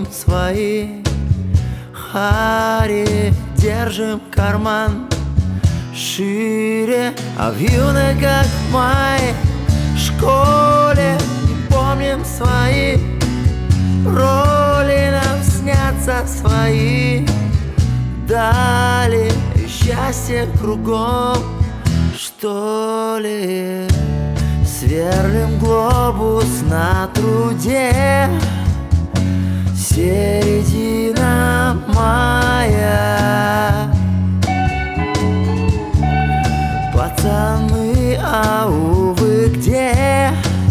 помним свои. Хари, держим карман шире, а в юной, как в мае, школе помним свои. Роли нам снятся свои. Дали счастье кругом, что ли. Сверлим глобус на труде. Середина мая. Пацаны, ау, вы где?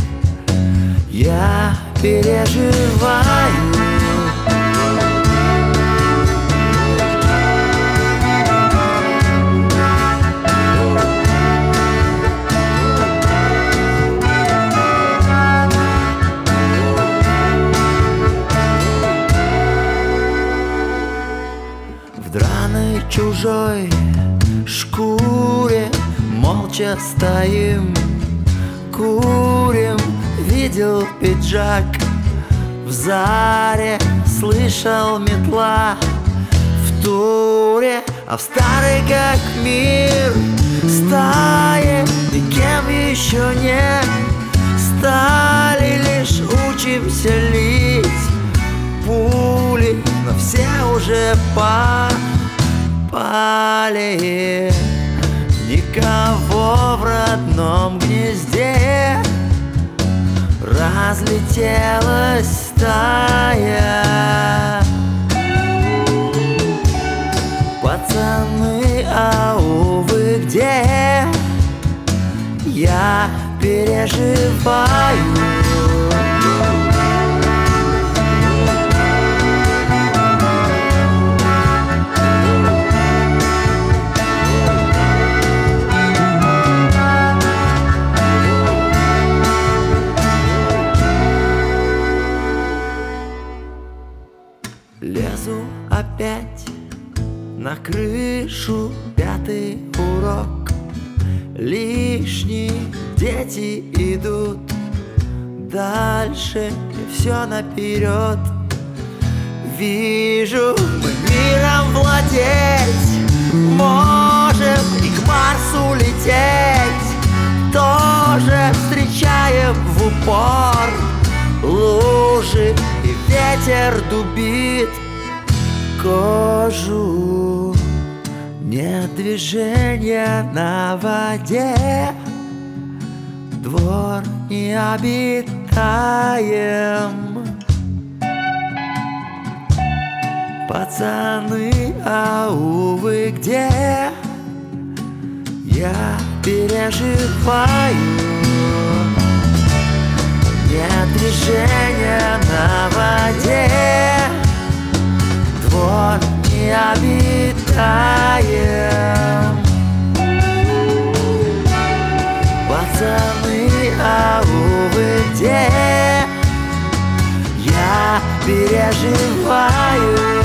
Я переживаю. В драной чужой шкуре молча стоим, курим. Видел пиджак в заре, слышал метла в туре, а в старой как мир стае никем еще не стали, лишь учимся лить пули, но все уже попали. Никого в родном гнезде, разлетелась стая. Пацаны, ау, вы где? Я переживаю. Лезу опять на крышу, пятый урок. Лишние дети идут дальше, и все наперед. Вижу, мы миром владеть можем и к Марсу лететь. Тоже встречаем в упор лужи, и ветер дубит кожу. Нет движения на воде, двор не обитаем. Пацаны, ау, вы где? Я переживаю. Нет движения на воде, двор не обитаем. Пацаны, ау, вы где? Я переживаю.